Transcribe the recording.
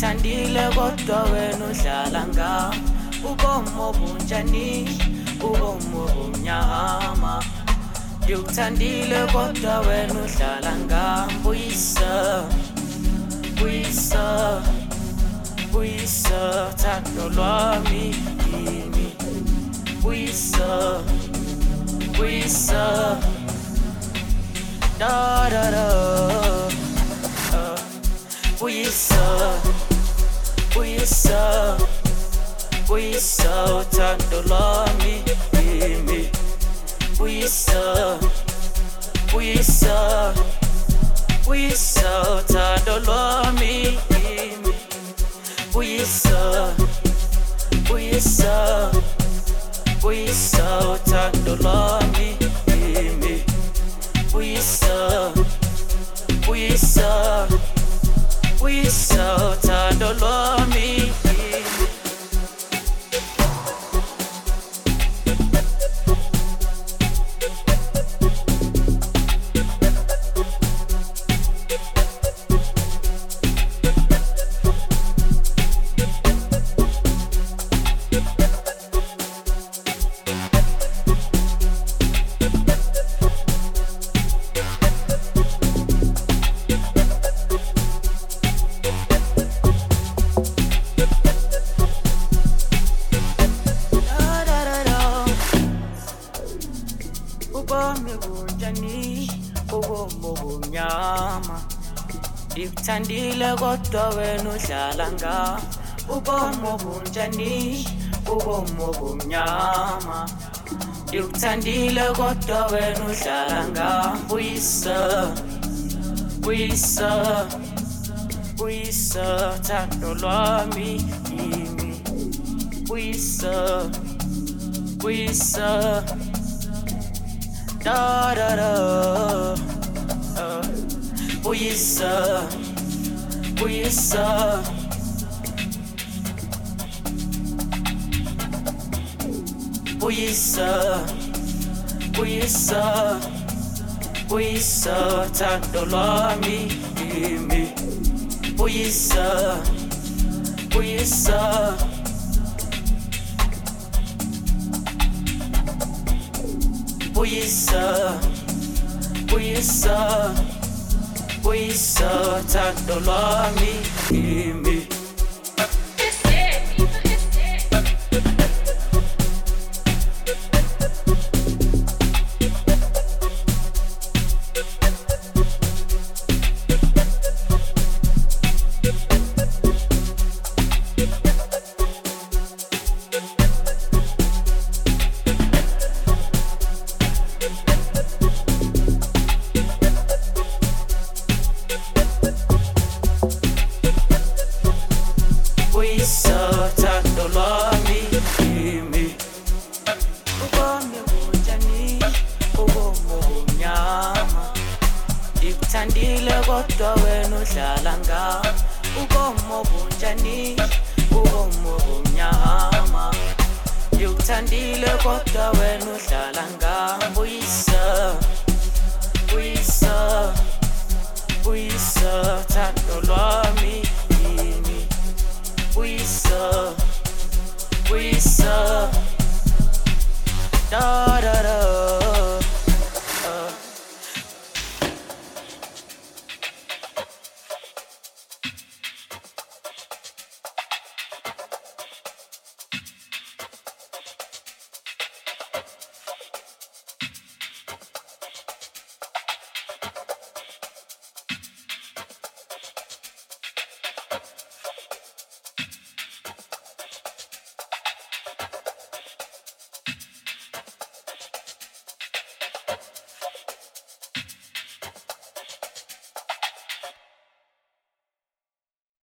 Ngikuthandile kodwa wena udlala ngami. Ubomo bunjani, ubomo bunyama. Ngikuthandile kodwa wena udlala ngami. Buyisa, buyisa, buyisa thando lwami kimi. Buyisa, buyisa, da da da. Buyisa, buyisa, buyisa thando lwami kimi. Buyisa, buyisa, buyisa thando lwami kimi. Buyisa, buyisa, buyisa thando lwami kimi. Buyisa, buyisa, buyisa thando lwami kimi. Ubomi bunjani, ubomi bunyama. Ngikuthandile kodwa wena udlala ngami. Ubomi bunjani, ubomi bunyama. Ngikuthandile kodwa wena udlala ngami. Buyisa, buyisa, buyisa thando lwami kimi. Buyisa, buyisa, da da da. Buyisa, buyisa, buyisa, buyisa, buyisa thando lwami kimi. Buyisa, buyisa, buyisa, buyisa, buyisa thando lwami kimi. Buyisa thando lwami kimi. Ubomi bunjani, ubomi bunyama. Ngikuthandile kodwa wena udlala ngami. Ubomi bunjani, ubomi bunyama. Ngikuthandile kodwa wena udlala ngami. Buyisa, buyisa, buyisa thando lwami kimi. Buyisa, buyisa, da